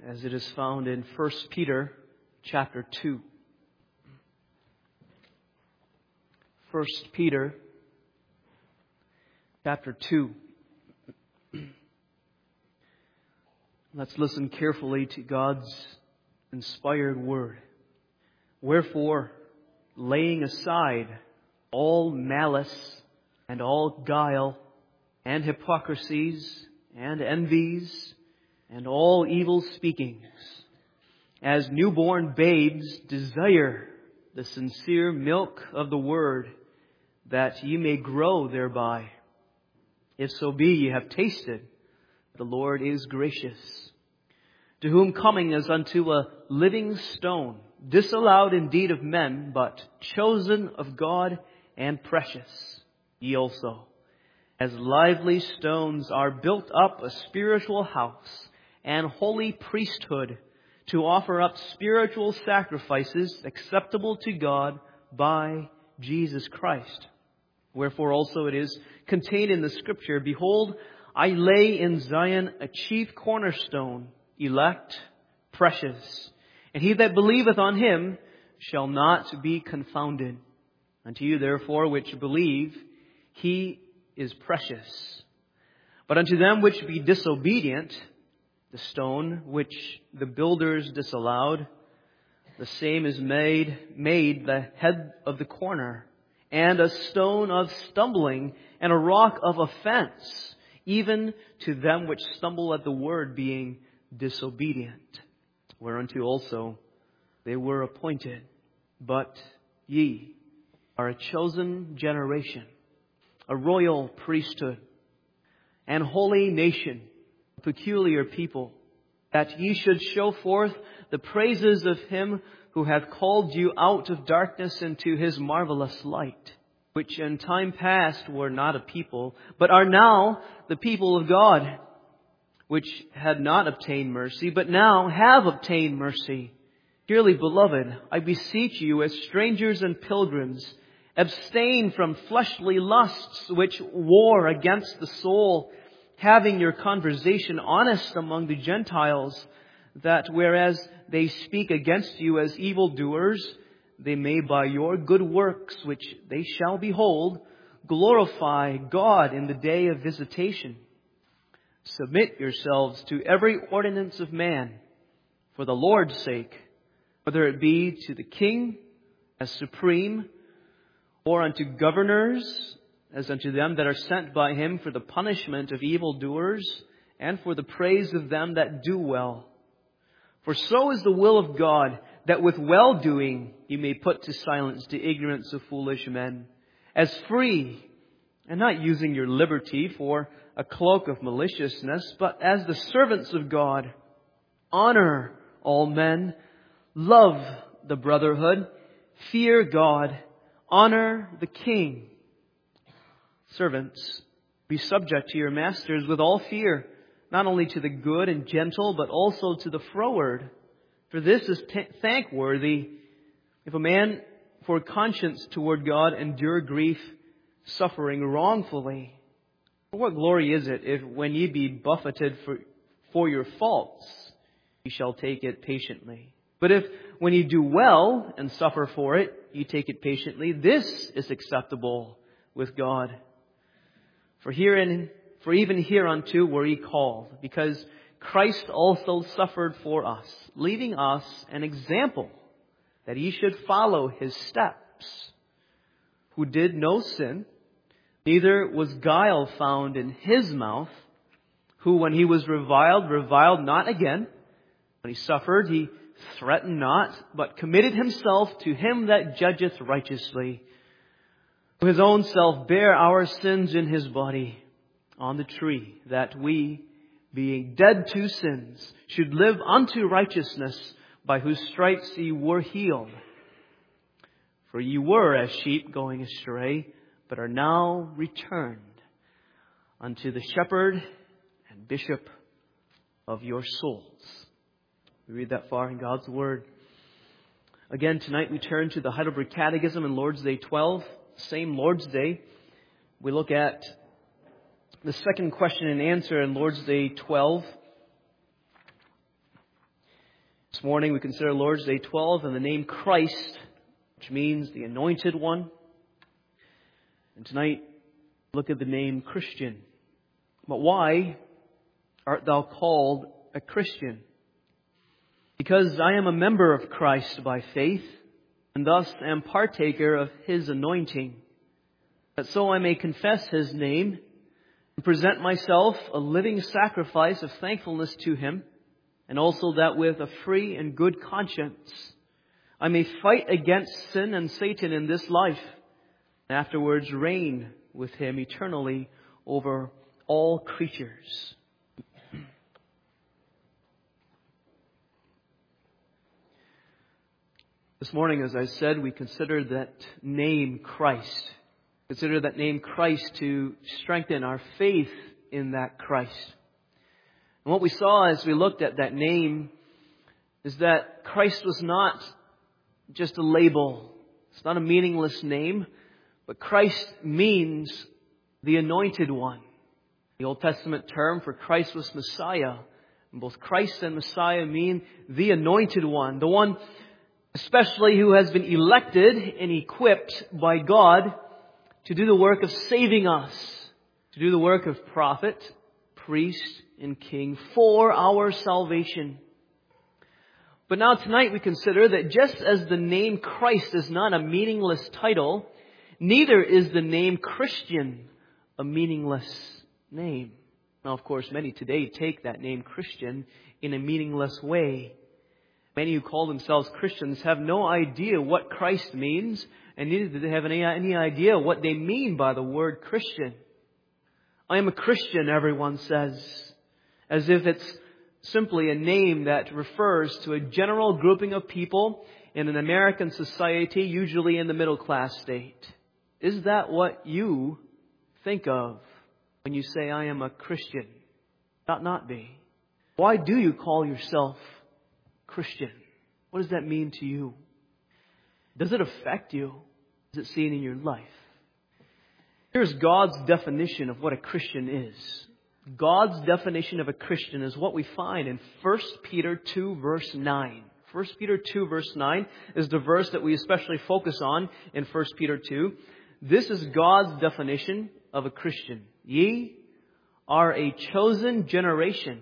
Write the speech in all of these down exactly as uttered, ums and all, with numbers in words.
as it is found in First Peter chapter two. First Peter chapter two. Let's listen carefully to God's inspired word. Wherefore, laying aside all malice and all guile and hypocrisies and envies and all evil speakings, as newborn babes desire the sincere milk of the word, that ye may grow thereby. If so be ye have tasted, the Lord is gracious. To whom coming as unto a living stone, disallowed indeed of men, but chosen of God and precious, ye also, as lively stones, are built up a spiritual house and holy priesthood, to offer up spiritual sacrifices acceptable to God by Jesus Christ. Wherefore also it is contained in the Scripture, Behold, I lay in Zion a chief cornerstone, elect, precious, and he that believeth on him shall not be confounded. Unto you therefore which believe, he is precious. But unto them which be disobedient, the stone which the builders disallowed, the same is made, made the head of the corner, and a stone of stumbling, and a rock of offense, even to them which stumble at the word, being disobedient, whereunto also they were appointed. But ye are a chosen generation, a royal priesthood, and holy nation, a peculiar people, that ye should show forth the praises of him who hath called you out of darkness into his marvelous light, which in time past were not a people, but are now the people of God, which had not obtained mercy, but now have obtained mercy. Dearly beloved, I beseech you as strangers and pilgrims, abstain from fleshly lusts which war against the soul, having your conversation honest among the Gentiles, that whereas they speak against you as evildoers, they may by your good works, which they shall behold, glorify God in the day of visitation. Submit yourselves to every ordinance of man for the Lord's sake, whether it be to the king as supreme, or unto governors, as unto them that are sent by him for the punishment of evildoers, and for the praise of them that do well. For so is the will of God, that with well-doing ye may put to silence the ignorance of foolish men, as free, and not using your liberty for a cloak of maliciousness, but as the servants of God. Honor all men, love the brotherhood, fear God, honor the king. Servants, be subject to your masters with all fear, not only to the good and gentle, but also to the froward. For this is t- thankworthy, if a man for conscience toward God endure grief, suffering wrongfully. For what glory is it if when ye be buffeted for, for your faults, ye shall take it patiently? But if when ye do well and suffer for it, ye take it patiently, this is acceptable with God. For herein, for even hereunto were ye called, because Christ also suffered for us, leaving us an example that ye should follow his steps, who did no sin, neither was guile found in his mouth, who when he was reviled, reviled not again. When he suffered, he threatened not, but committed himself to him that judgeth righteously, who his own self bare our sins in his body on the tree, that we, being dead to sins, should live unto righteousness, by whose stripes ye were healed. For ye were as sheep going astray, but are now returned unto the shepherd and bishop of your souls. We read that far in God's Word. Again, tonight we turn to the Heidelberg Catechism in Lord's Day twelve. Same Lord's Day. We look at the second question and answer in Lord's Day twelve. This morning we consider Lord's Day twelve and the name Christ, which means the Anointed One. And tonight, look at the name Christian. But why art thou called a Christian? Because I am a member of Christ by faith, and thus am partaker of His anointing, that so I may confess His name and present myself a living sacrifice of thankfulness to Him, and also that with a free and good conscience I may fight against sin and Satan in this life, and afterwards reign with Him eternally over all creatures. This morning, as I said, we consider that name Christ. Consider that name Christ to strengthen our faith in that Christ. And what we saw as we looked at that name is that Christ was not just a label. It's not a meaningless name, but Christ means the Anointed One. The Old Testament term for Christ was Messiah. And both Christ and Messiah mean the Anointed One, the one especially who has been elected and equipped by God to do the work of saving us, to do the work of prophet, priest, and king for our salvation. But now tonight we consider that just as the name Christ is not a meaningless title, neither is the name Christian a meaningless name. Now, of course, many today take that name Christian in a meaningless way. Many who call themselves Christians have no idea what Christ means, and neither do they have any, any idea what they mean by the word Christian. I am a Christian, everyone says, as if it's simply a name that refers to a general grouping of people in an American society, usually in the middle class state. Is that what you think of when you say, I am a Christian? That not be. Why do you call yourself Christian? What does that mean to you? Does it affect you? Is it seen in your life? Here's God's definition of what a Christian is. God's definition of a Christian is what we find in First Peter two verse nine. First Peter two verse nine is the verse that we especially focus on in First Peter two. This is God's definition of a Christian. Ye are a chosen generation,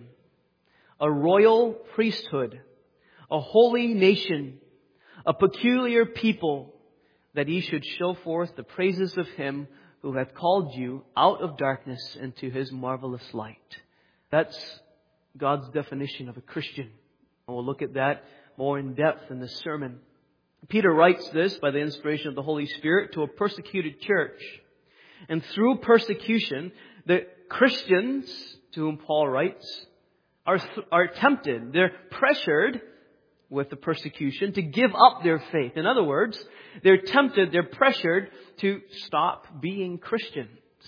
a royal priesthood, a holy nation, a peculiar people, that ye should show forth the praises of Him who hath called you out of darkness into His marvelous light. That's God's definition of a Christian. And we'll look at that more in depth in this sermon. Peter writes this by the inspiration of the Holy Spirit to a persecuted church. And through persecution, the Christians to whom Paul writes are, are tempted. They're pressured with the persecution to give up their faith. In other words, they're tempted, they're pressured to stop being Christians.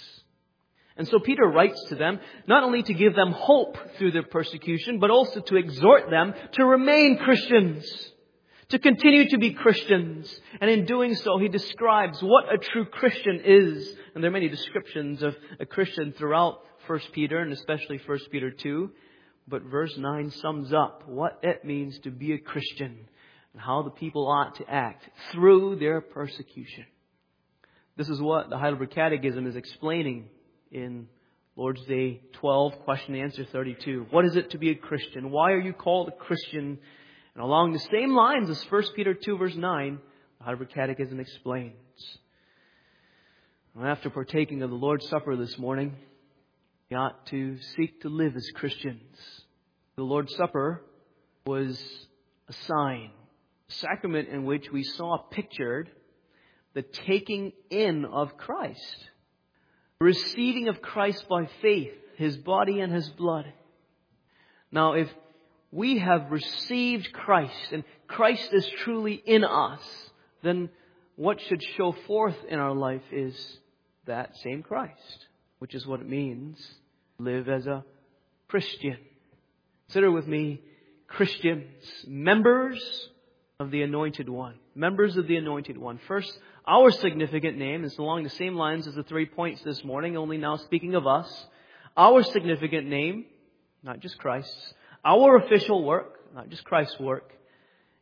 And so Peter writes to them not only to give them hope through their persecution, but also to exhort them to remain Christians, to continue to be Christians. And in doing so, he describes what a true Christian is. And there are many descriptions of a Christian throughout First Peter, and especially First Peter two. But verse nine sums up what it means to be a Christian and how the people ought to act through their persecution. This is what the Heidelberg Catechism is explaining in Lord's Day twelve, question and answer thirty-two. What is it to be a Christian? Why are you called a Christian? And along the same lines as First Peter two verse nine, the Heidelberg Catechism explains. After partaking of the Lord's Supper this morning, we ought to seek to live as Christians. The Lord's Supper was a sign, a sacrament in which we saw pictured the taking in of Christ, the receiving of Christ by faith, His body and His blood. Now, if we have received Christ and Christ is truly in us, then what should show forth in our life is that same Christ, which is what it means to live as a Christian. Consider with me Christians, members of the Anointed One. Members of the Anointed One. First, our significant name is along the same lines as the three points this morning, only now speaking of us. Our significant name, not just Christ's. Our official work, not just Christ's work.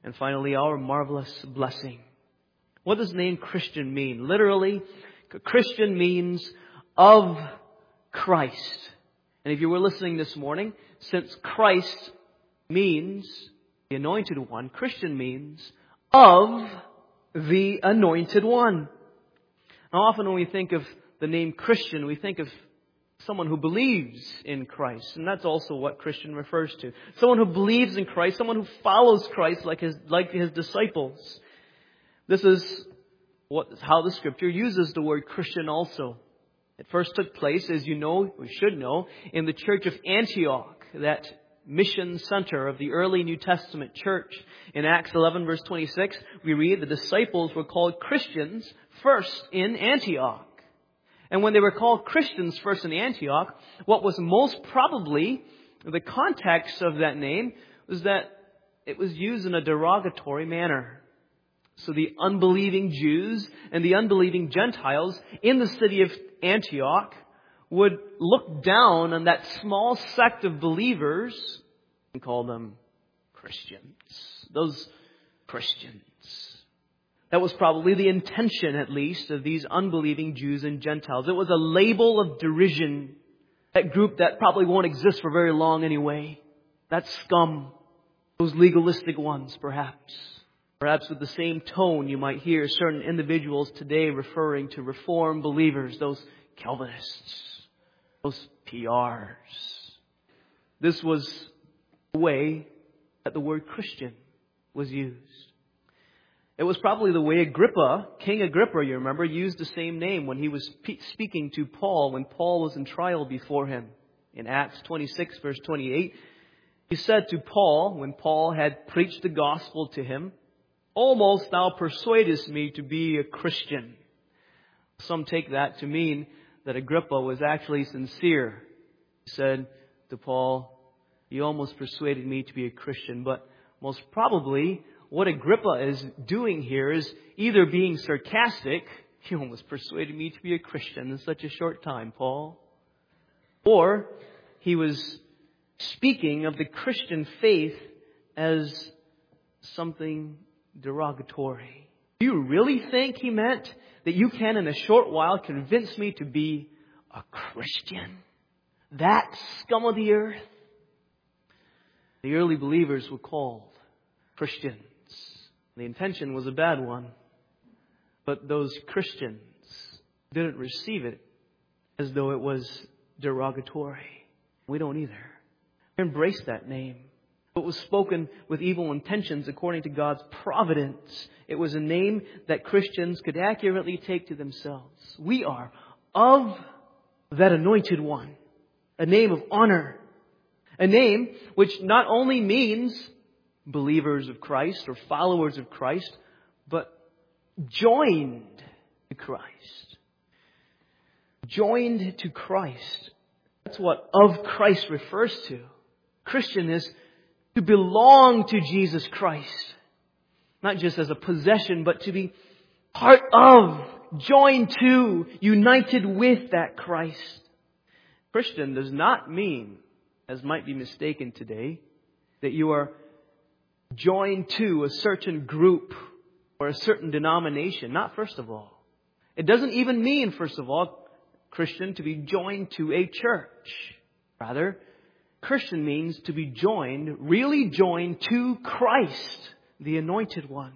And finally, our marvelous blessing. What does the name Christian mean? Literally, Christian means of Christ. And if you were listening this morning, since Christ means the Anointed One, Christian means of the Anointed One. Now often when we think of the name Christian, we think of someone who believes in Christ. And that's also what Christian refers to. Someone who believes in Christ, someone who follows Christ like his, like his disciples. This is what, how the Scripture uses the word Christian also. It first took place, as you know, we should know, in the church of Antioch, that mission center of the early New Testament church. In Acts eleven verse twenty-six, we read the disciples were called Christians first in Antioch. And when they were called Christians first in Antioch, what was most probably the context of that name was that it was used in a derogatory manner. So the unbelieving Jews and the unbelieving Gentiles in the city of Antioch would look down on that small sect of believers and call them Christians. Those Christians. That was probably the intention, at least, of these unbelieving Jews and Gentiles. It was a label of derision. That group that probably won't exist for very long anyway. That scum. Those legalistic ones, perhaps. Perhaps with the same tone you might hear certain individuals today referring to Reformed believers. Those Calvinists. Those P Rs. This was the way that the word Christian was used. It was probably the way Agrippa, King Agrippa, you remember, used the same name when he was speaking to Paul, when Paul was in trial before him. In Acts twenty-six, verse twenty-eight, he said to Paul, when Paul had preached the gospel to him, "Almost thou persuadest me to be a Christian." Some take that to mean that Agrippa was actually sincere. He said to Paul, "You almost persuaded me to be a Christian." But most probably, what Agrippa is doing here is either being sarcastic, "You almost persuaded me to be a Christian in such a short time, Paul." Or he was speaking of the Christian faith as something derogatory. Do you really think he meant that you can in a short while convince me to be a Christian? That scum of the earth? The early believers were called Christians. The intention was a bad one. But those Christians didn't receive it as though it was derogatory. We don't either. Embrace that name. It was spoken with evil intentions according to God's providence. It was a name that Christians could accurately take to themselves. We are of that Anointed One. A name of honor. A name which not only means believers of Christ or followers of Christ, but joined to Christ. Joined to Christ. That's what of Christ refers to. Christian is to belong to Jesus Christ. Not just as a possession, but to be part of, joined to, united with that Christ. Christian does not mean, as might be mistaken today, that you are joined to a certain group or a certain denomination. Not first of all. It doesn't even mean, first of all, Christian to be joined to a church. Rather, Christian means to be joined, really joined to Christ, the Anointed One.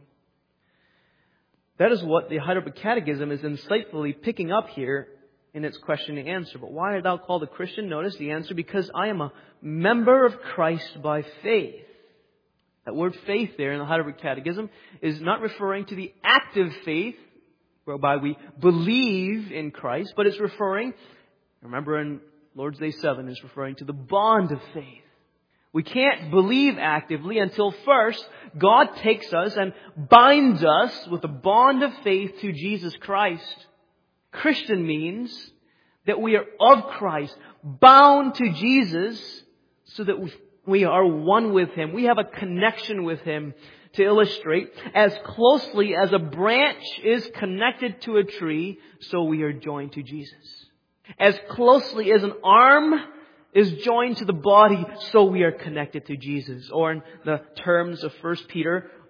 That is what the Heidelberg Catechism is insightfully picking up here in its question and answer. But why art thou called a Christian? Notice the answer: because I am a member of Christ by faith. That word faith there in the Heidelberg Catechism is not referring to the active faith whereby we believe in Christ, but it's referring, remember in Lord's Day seven, is referring to the bond of faith. We can't believe actively until first God takes us and binds us with a bond of faith to Jesus Christ. Christian means that we are of Christ, bound to Jesus, so that we, we are one with Him. We have a connection with Him. To illustrate, as closely as a branch is connected to a tree, so we are joined to Jesus. As closely as an arm is joined to the body, so we are connected to Jesus. Or in the terms of First Peter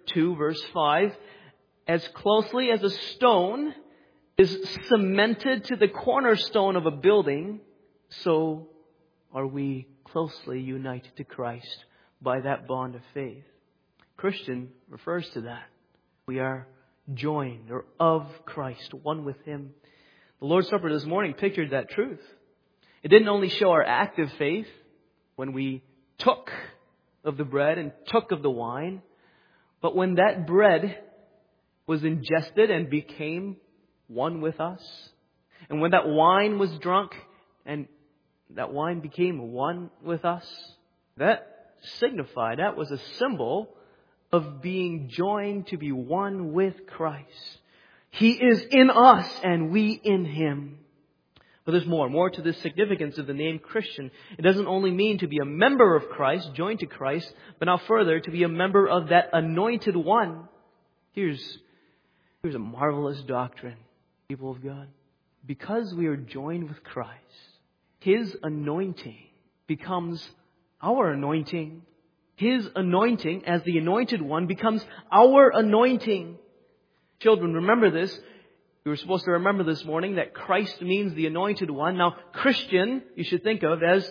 two, verse five, as closely as a stone is cemented to the cornerstone of a building, so are we closely united to Christ by that bond of faith. Christian refers to that. We are joined or of Christ, one with Him. The Lord's Supper this morning pictured that truth. It didn't only show our active faith when we took of the bread and took of the wine, but when that bread was ingested and became one with us, and when that wine was drunk and that wine became one with us, that signified, that was a symbol of being joined to be one with Christ. He is in us and we in Him. But there's more, more to the significance of the name Christian. It doesn't only mean to be a member of Christ, joined to Christ, but now further, to be a member of that anointed one. Here's, here's a marvelous doctrine, people of God. Because we are joined with Christ, His anointing becomes our anointing. His anointing, as the anointed one, becomes our anointing. Children, remember this. You were supposed to remember this morning that Christ means the anointed one. Now, Christian, you should think of as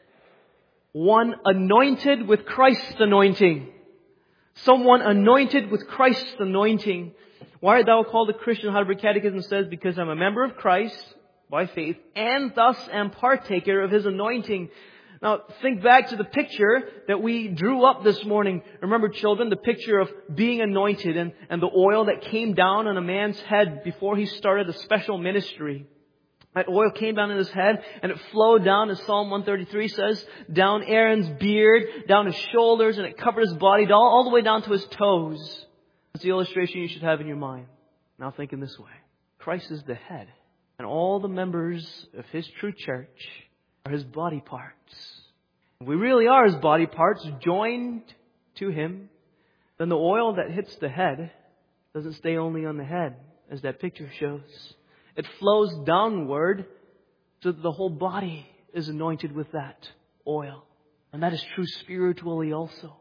one anointed with Christ's anointing. Someone anointed with Christ's anointing. Why art thou called a Christian? Heidelberg Catechism says, because I'm a member of Christ by faith, and thus am partaker of His anointing. Now, think back to the picture that we drew up this morning. Remember, children, the picture of being anointed and, and the oil that came down on a man's head before he started a special ministry. That oil came down on his head and it flowed down, as Psalm one thirty-three says, down Aaron's beard, down his shoulders, and it covered his body all, all the way down to his toes. That's the illustration you should have in your mind. Now think in this way. Christ is the head, and all the members of His true church are His body parts. If we really are His body parts, joined to Him, then the oil that hits the head doesn't stay only on the head, as that picture shows. It flows downward so that the whole body is anointed with that oil. And that is true spiritually also.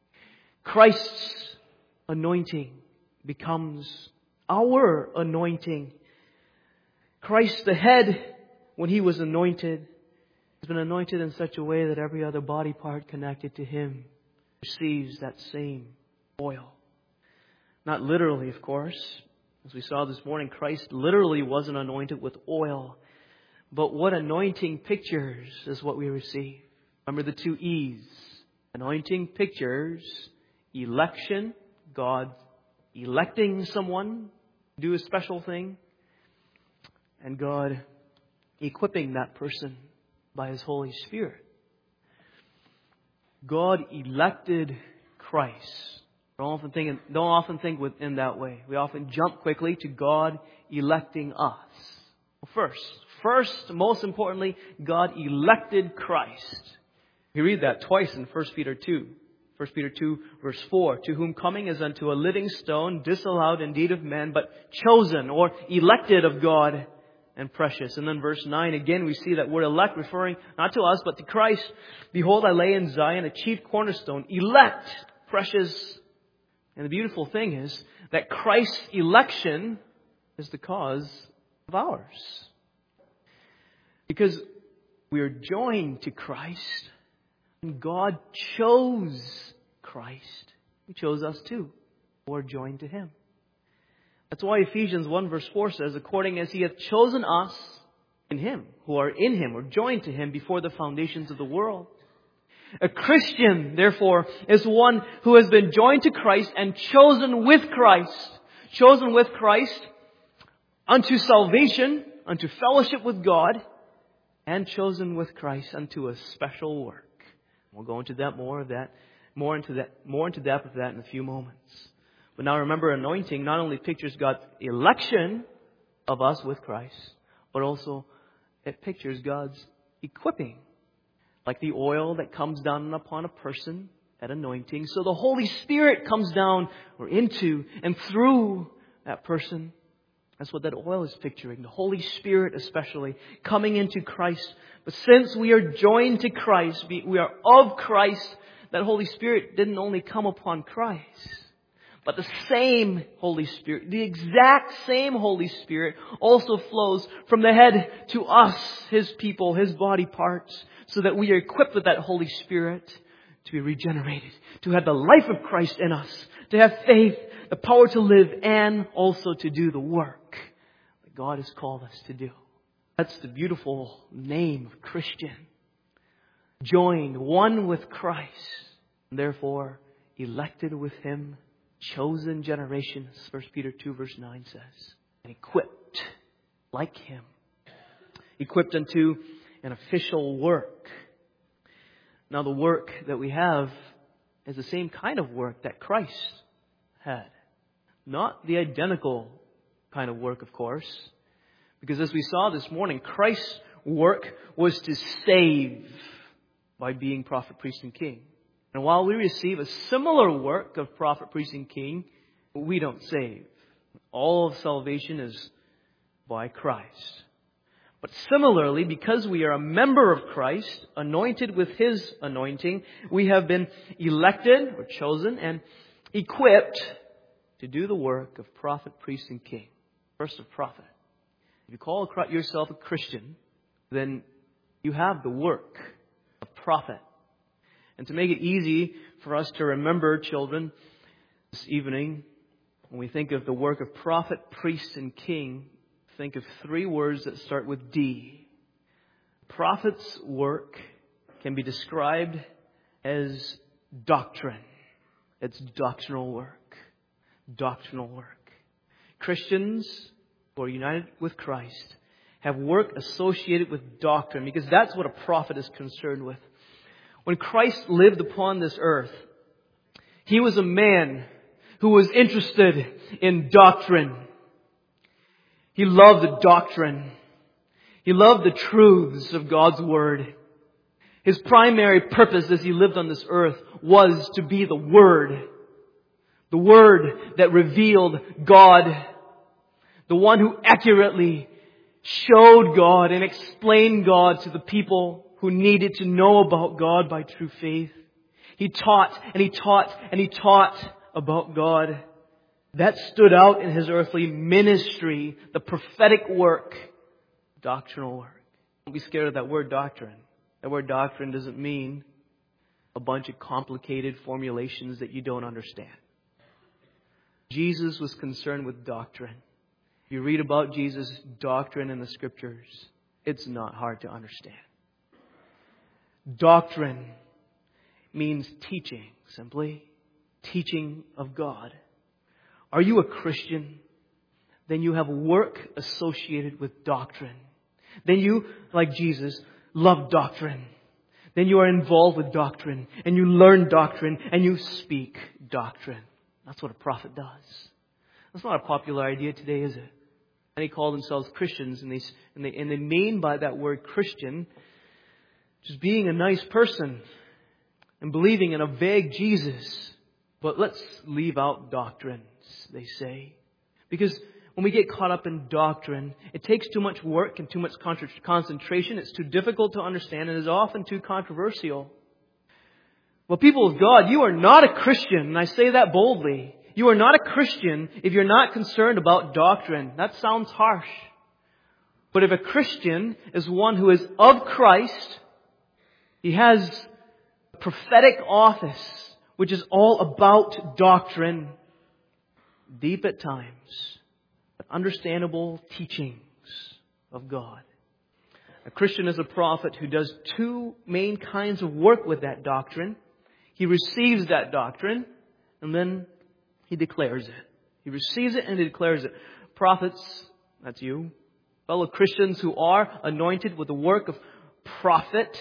Christ's anointing becomes our anointing. Christ the head, when He was anointed, has been anointed in such a way that every other body part connected to Him receives that same oil. Not literally, of course. As we saw this morning, Christ literally wasn't anointed with oil. But what anointing pictures is what we receive. Remember the two E's. Anointing pictures election, God electing someone to do a special thing, and God equipping that person by His Holy Spirit. God elected Christ. Don't often think, don't often think in that way. We often jump quickly to God electing us. Well, first, first, most importantly, God elected Christ. We read that twice in First Peter two. First Peter two, verse four. To whom coming is unto a living stone, disallowed indeed of men, but chosen or elected of God and precious. And then verse nine, again we see that word elect referring not to us, but to Christ. Behold, I lay in Zion a chief cornerstone, elect, precious. And the beautiful thing is that Christ's election is the cause of ours. Because we are joined to Christ, and God chose Christ. He chose us too. We're joined to Him. That's why Ephesians one verse four says, according as He hath chosen us in Him, who are in Him, or joined to Him before the foundations of the world. A Christian, therefore, is one who has been joined to Christ and chosen with Christ. Chosen with Christ unto salvation, unto fellowship with God, and chosen with Christ unto a special work. We'll go into that more of that, more into that, more into depth of that in a few moments. But now remember, anointing not only pictures God's election of us with Christ, but also it pictures God's equipping. Like the oil that comes down upon a person at anointing. So the Holy Spirit comes down or into and through that person. That's what that oil is picturing. The Holy Spirit especially coming into Christ. But since we are joined to Christ, we are of Christ, that Holy Spirit didn't only come upon Christ, But the same Holy Spirit, the exact same Holy Spirit also flows from the head to us, His people, His body parts, so that we are equipped with that Holy Spirit to be regenerated, to have the life of Christ in us, to have faith, the power to live, and also to do the work that God has called us to do. That's the beautiful name of Christian. Joined, one with Christ, and therefore elected with Him, chosen generation, as First Peter two verse nine says, and equipped like Him, equipped unto an official work. Now the work that we have is the same kind of work that Christ had. Not the identical kind of work, of course, because as we saw this morning, Christ's work was to save by being prophet, priest, and king. And while we receive a similar work of prophet, priest, and king, we don't save. All of salvation is by Christ. But similarly, because we are a member of Christ, anointed with His anointing, we have been elected or chosen and equipped to do the work of prophet, priest, and king. First, of prophet. If you call yourself a Christian, then you have the work of prophet. And to make it easy for us to remember, children, this evening, when we think of the work of prophet, priest, and king, think of three words that start with D. Prophet's work can be described as doctrine. It's doctrinal work. Doctrinal work. Christians who are united with Christ have work associated with doctrine, because that's what a prophet is concerned with. When Christ lived upon this earth, He was a man who was interested in doctrine. He loved the doctrine. He loved the truths of God's Word. His primary purpose as He lived on this earth was to be the Word. The Word that revealed God. The one who accurately showed God and explained God to the people who needed to know about God by true faith. He taught and He taught and He taught about God. That stood out in His earthly ministry, the prophetic work, doctrinal work. Don't be scared of that word doctrine. That word doctrine doesn't mean a bunch of complicated formulations that you don't understand. Jesus was concerned with doctrine. If you read about Jesus' doctrine in the Scriptures, it's not hard to understand. Doctrine means teaching, simply. Teaching of God. Are you a Christian? Then you have work associated with doctrine. Then you, like Jesus, love doctrine. Then you are involved with doctrine. And you learn doctrine. And you speak doctrine. That's what a prophet does. That's not a popular idea today, is it? And they call themselves Christians. And they, and they, and they mean by that word Christian just being a nice person and believing in a vague Jesus. But let's leave out doctrines, they say. Because when we get caught up in doctrine, it takes too much work and too much concentration. It's too difficult to understand and is often too controversial. Well, people of God, you are not a Christian, and I say that boldly. You are not a Christian if you're not concerned about doctrine. That sounds harsh. But if a Christian is one who is of Christ, he has a prophetic office, which is all about doctrine, deep at times, but understandable teachings of God. A Christian is a prophet who does two main kinds of work with that doctrine. He receives that doctrine, and then he declares it. He receives it and he declares it. Prophets, that's you, fellow Christians who are anointed with the work of prophet,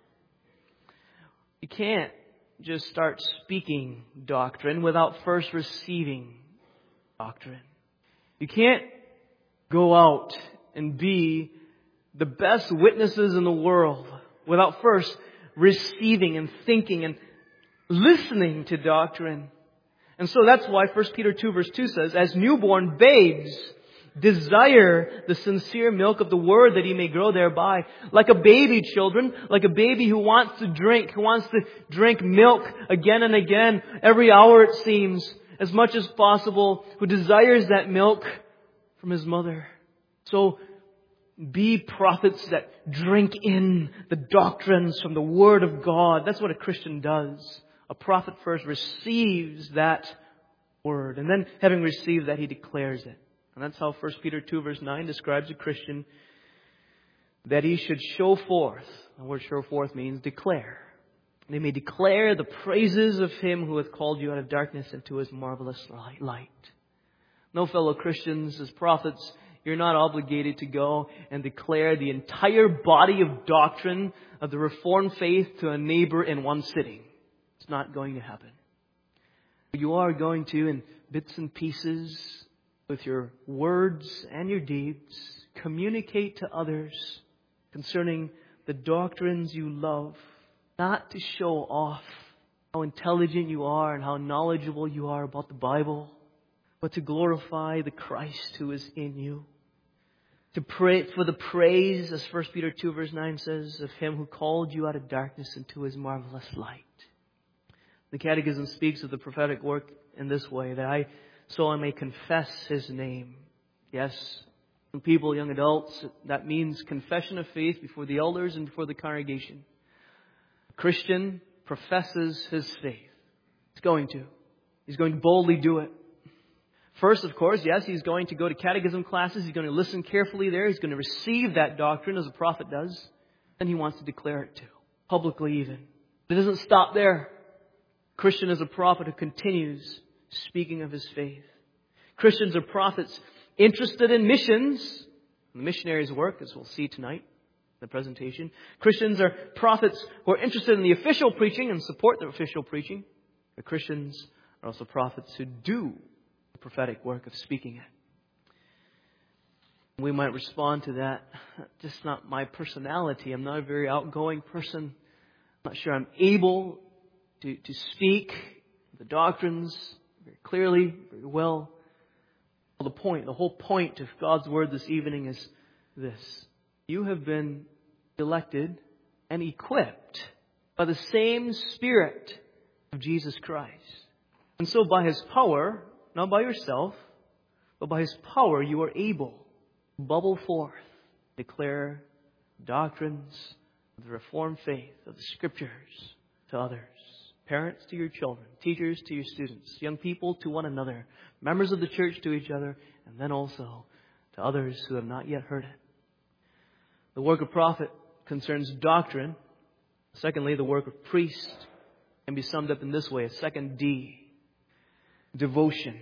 you can't just start speaking doctrine without first receiving doctrine. You can't go out and be the best witnesses in the world without first receiving and thinking and listening to doctrine. And so that's why First Peter two verse two says, as newborn babes, desire the sincere milk of the Word that ye may grow thereby. Like a baby, children, like a baby who wants to drink, who wants to drink milk again and again, every hour it seems. as much as possible, who desires that milk from his mother. So be prophets that drink in the doctrines from the Word of God. That's what a Christian does. A prophet first receives that Word, and then having received that, he declares it. And that's how First Peter two verse nine describes a Christian, that he should show forth. The word show forth means declare. They may declare the praises of Him who hath called you out of darkness into His marvelous light. No, fellow Christians, as prophets, you're not obligated to go and declare the entire body of doctrine of the Reformed faith to a neighbor in one sitting. It's not going to happen. You are going to, in bits and pieces, with your words and your deeds, communicate to others concerning the doctrines you love, not to show off how intelligent you are and how knowledgeable you are about the Bible, but to glorify the Christ who is in you. To pray for the praise, as First Peter two verse nine says, of Him who called you out of darkness into His marvelous light. The Catechism speaks of the prophetic work in this way, that I, so I may confess His name. Yes, young people, young adults, that means confession of faith before the elders and before the congregation. A Christian professes his faith. He's going to. He's going to boldly do it. First, of course, yes, he's going to go to catechism classes. He's going to listen carefully there. He's going to receive that doctrine as a prophet does. And he wants to declare it too, publicly even. It doesn't stop there. Christian is a prophet who continues speaking of his faith. Christians are prophets interested in missions, the missionaries' work, as we'll see tonight in the presentation. Christians are prophets who are interested in the official preaching and support the official preaching. The Christians are also prophets who do the prophetic work of speaking it. We might respond to that, just not my personality. I'm not a very outgoing person. I'm not sure I'm able to, to speak the doctrines very clearly, very well. Well, the point, the whole point of God's Word this evening is this. You have been elected and equipped by the same Spirit of Jesus Christ. And so by His power, not by yourself, but by His power, you are able to bubble forth, declare doctrines of the Reformed faith, of the Scriptures to others. Parents to your children, teachers to your students, young people to one another, members of the church to each other, and then also to others who have not yet heard it. The work of prophet concerns doctrine. Secondly, the work of priest can be summed up in this way, a second D, devotion.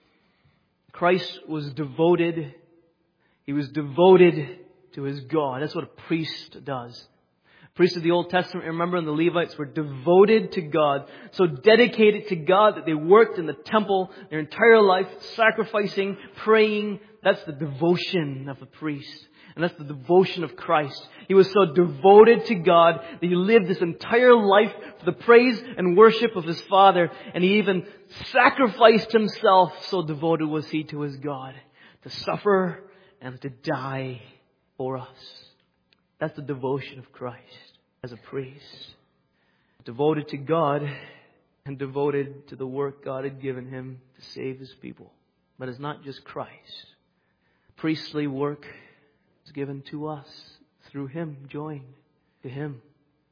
Christ was devoted. He was devoted to His God. That's what a priest does. Priests of the Old Testament, remember, and the Levites were devoted to God, so dedicated to God that they worked in the temple their entire life, sacrificing, praying. That's the devotion of a priest. And that's the devotion of Christ. He was so devoted to God that He lived His entire life for the praise and worship of His Father. And He even sacrificed Himself, so devoted was He to His God, to suffer and to die for us. That's the devotion of Christ as a priest. Devoted to God and devoted to the work God had given Him to save His people. But it's not just Christ. Priestly work is given to us through Him, joined to Him.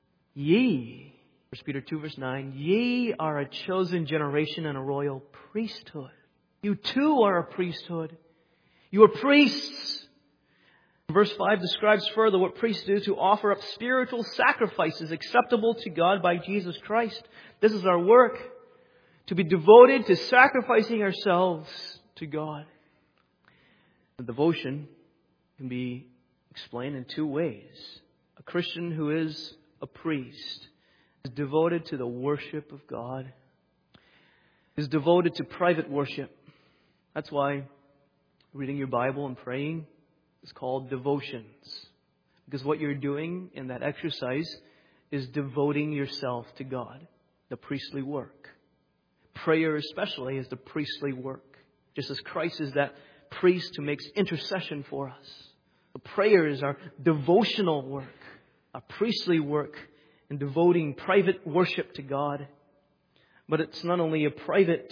Ye, First Peter two verse nine, ye are a chosen generation and a royal priesthood. You too are a priesthood. You are priests. Verse five describes further what priests do, to offer up spiritual sacrifices acceptable to God by Jesus Christ. This is our work, to be devoted to sacrificing ourselves to God. The devotion can be explained in two ways. A Christian who is a priest is devoted to the worship of God, is devoted to private worship. That's why reading your Bible and praying is called devotions. Because what you're doing in that exercise is devoting yourself to God, the priestly work. Prayer especially is the priestly work. Just as Christ is that priest who makes intercession for us. The prayer is our devotional work, our priestly work in devoting private worship to God. But it's not only a private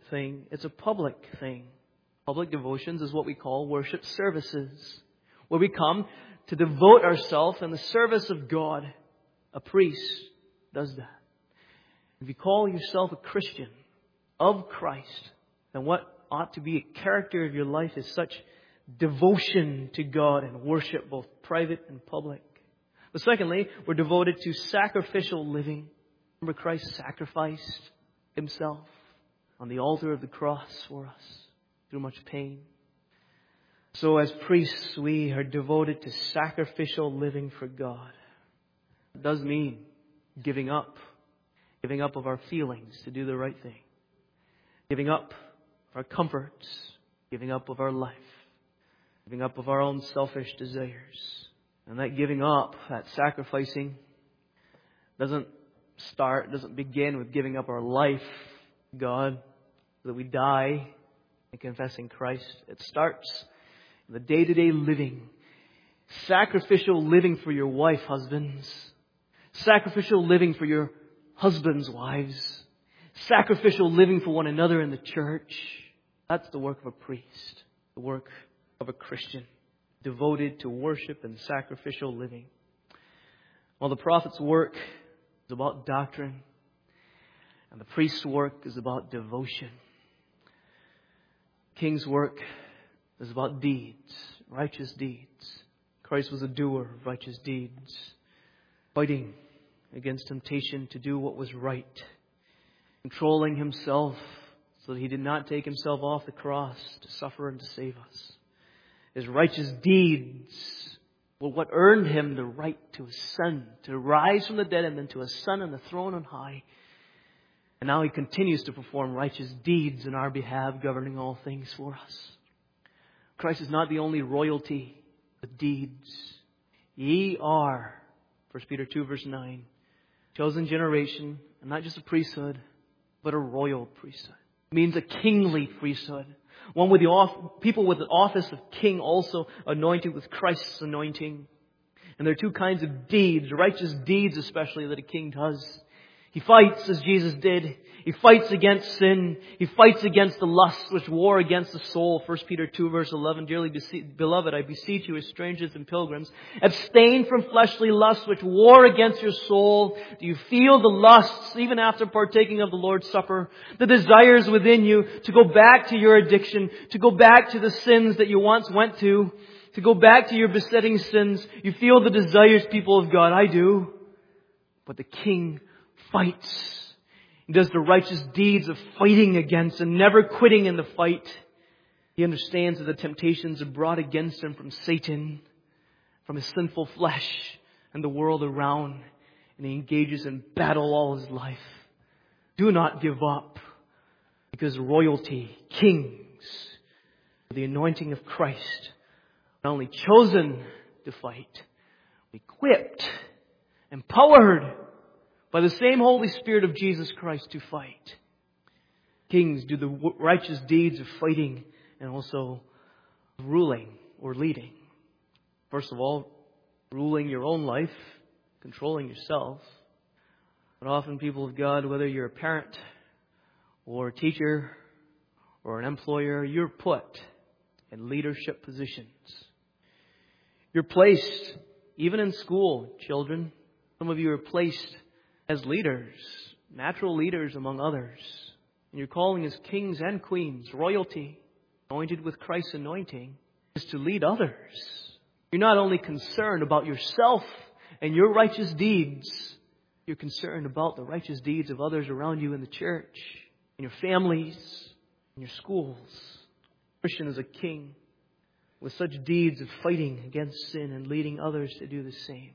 thing. It's a public thing. Public devotions is what we call worship services, where we come to devote ourselves in the service of God. A priest does that. If you call yourself a Christian of Christ, then what ought to be a character of your life is such devotion to God and worship, both private and public. But secondly, we're devoted to sacrificial living. Remember, Christ sacrificed Himself on the altar of the cross for us through much pain. So as priests, we are devoted to sacrificial living for God. It does mean giving up. Giving up of our feelings to do the right thing. Giving up our comforts. Giving up of our life. Giving up of our own selfish desires. And that giving up, that sacrificing, doesn't start, doesn't begin with giving up our life to God so that we die and confessing Christ. It starts in the day-to-day living. Sacrificial living for your wife, husbands. Sacrificial living for your husbands, wives. Sacrificial living for one another in the church. That's the work of a priest. The work of a Christian. Devoted to worship and sacrificial living. While the prophet's work is about doctrine, and the priest's work is about devotion. King's work is about deeds, righteous deeds. Christ was a doer of righteous deeds, fighting against temptation to do what was right, controlling Himself so that He did not take Himself off the cross to suffer and to save us. His righteous deeds were what earned Him the right to ascend, to rise from the dead and then to ascend on the throne on high. And now He continues to perform righteous deeds in our behalf, governing all things for us. Christ is not the only royalty, but deeds. Ye are, First Peter two verse nine, chosen generation, and not just a priesthood, but a royal priesthood. It means a kingly priesthood. One with the off, people with the office of king also anointed with Christ's anointing. And there are two kinds of deeds, righteous deeds especially, that a king does. He fights as Jesus did. He fights against sin. He fights against the lusts which war against the soul. First Peter two verse eleven. Dearly beloved, I beseech you as strangers and pilgrims, abstain from fleshly lusts which war against your soul. Do you feel the lusts even after partaking of the Lord's Supper? The desires within you to go back to your addiction, to go back to the sins that you once went to, to go back to your besetting sins. You feel the desires, people of God. I do. But the King fights. He does the righteous deeds of fighting against and never quitting in the fight. He understands that the temptations are brought against him from Satan, from his sinful flesh and the world around. And he engages in battle all his life. Do not give up, because royalty, kings, the anointing of Christ, not only chosen to fight, equipped, empowered by the same Holy Spirit of Jesus Christ to fight. Kings do the righteous deeds of fighting and also ruling or leading. First of all, ruling your own life, controlling yourself. But often, people of God, whether you're a parent or a teacher or an employer, you're put in leadership positions. You're placed, even in school, children. Some of you are placed as leaders, natural leaders among others. And your calling as kings and queens, royalty, anointed with Christ's anointing, is to lead others. You're not only concerned about yourself and your righteous deeds, you're concerned about the righteous deeds of others around you in the church, in your families, in your schools. A Christian is a king with such deeds of fighting against sin and leading others to do the same.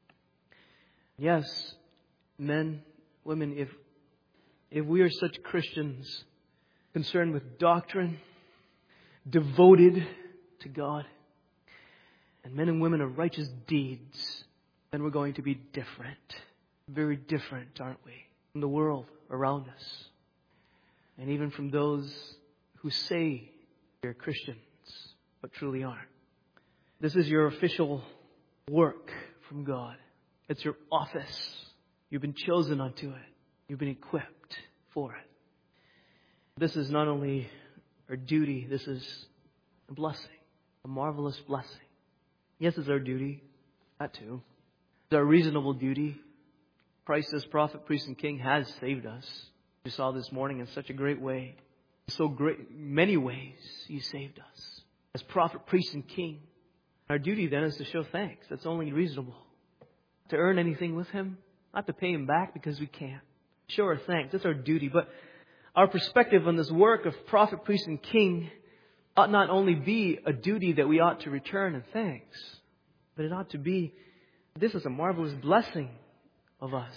Yes, men, women, if if we are such Christians concerned with doctrine, devoted to God, and men and women of righteous deeds, then we're going to be different. Very different, aren't we? From the world around us. And even from those who say they're Christians, but truly aren't. This is your official work from God. It's your office. You've been chosen unto it. You've been equipped for it. This is not only our duty, this is a blessing, a marvelous blessing. Yes, it's our duty. That too. It's our reasonable duty. Christ as prophet, priest, and king has saved us. We saw this morning in such a great way. So great, many ways He saved us. As prophet, priest, and king. Our duty then is to show thanks. That's only reasonable. To earn anything with Him, not to pay Him back because we can't. Show our thanks. That's our duty. But our perspective on this work of prophet, priest, and king ought not only be a duty that we ought to return in thanks, but it ought to be, this is a marvelous blessing of us,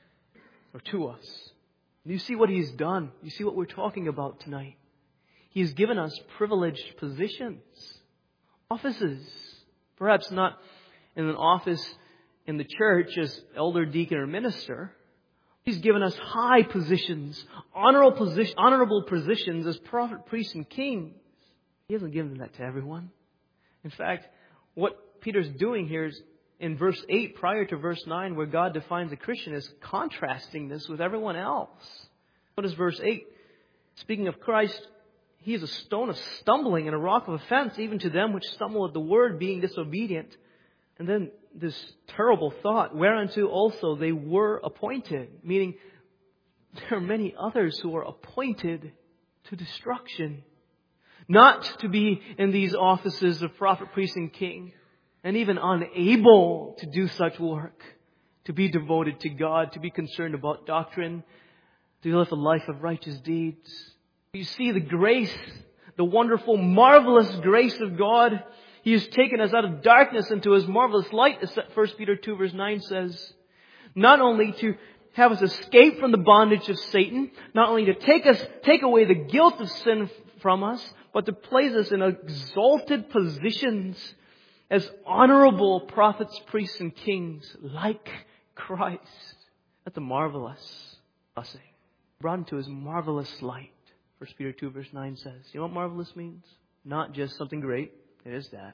or to us. You see what He's done. You see what we're talking about tonight. He's given us privileged positions, offices. Perhaps not in an office in the church as elder, deacon, or minister. He's given us high positions, honorable, position, honorable positions as prophet, priest, and kings. He hasn't given that to everyone. In fact, what Peter's doing here is in verse eight, prior to verse nine, where God defines a Christian, is contrasting this with everyone else. What is verse eight? Speaking of Christ, He is a stone of stumbling and a rock of offense, even to them which stumble at the word, being disobedient. And then this terrible thought, whereunto also they were appointed. Meaning, there are many others who are appointed to destruction. Not to be in these offices of prophet, priest, and king. And even unable to do such work. To be devoted to God, to be concerned about doctrine, to live a life of righteous deeds. You see the grace, the wonderful, marvelous grace of God. He has taken us out of darkness into His marvelous light, as First Peter two verse nine says. Not only to have us escape from the bondage of Satan, not only to take us, take away the guilt of sin from us, but to place us in exalted positions as honorable prophets, priests, and kings, like Christ. That's a marvelous blessing. Brought into His marvelous light. First Peter two verse nine says. You know what marvelous means? Not just something great. It is that.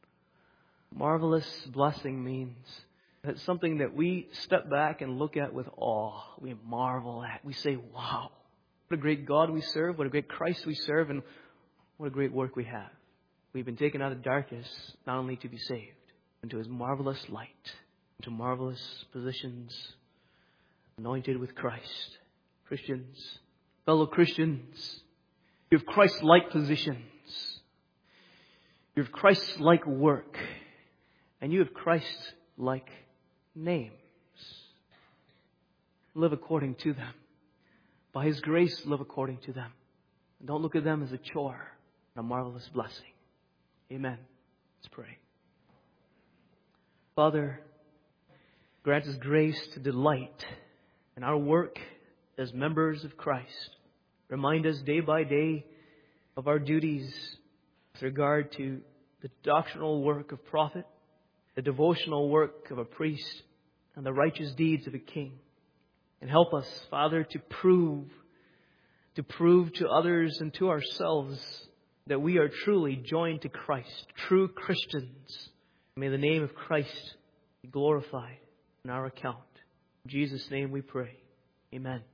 Marvelous blessing means that it's something that we step back and look at with awe. We marvel at. We say, wow. What a great God we serve. What a great Christ we serve. And what a great work we have. We've been taken out of darkness not only to be saved, into His marvelous light, into marvelous positions, anointed with Christ. Christians, fellow Christians, you have Christ-like positions. You have Christ-like work. And you have Christ-like names. Live according to them. By His grace, live according to them. And don't look at them as a chore, a marvelous blessing. Amen. Let's pray. Father, grant us grace to delight in our work as members of Christ. Remind us day by day of our duties with regard to the doctrinal work of prophet, the devotional work of a priest, and the righteous deeds of a king. And help us, Father, to prove, to prove to others and to ourselves that we are truly joined to Christ, true Christians. May the name of Christ be glorified in our account. In Jesus' name we pray. Amen.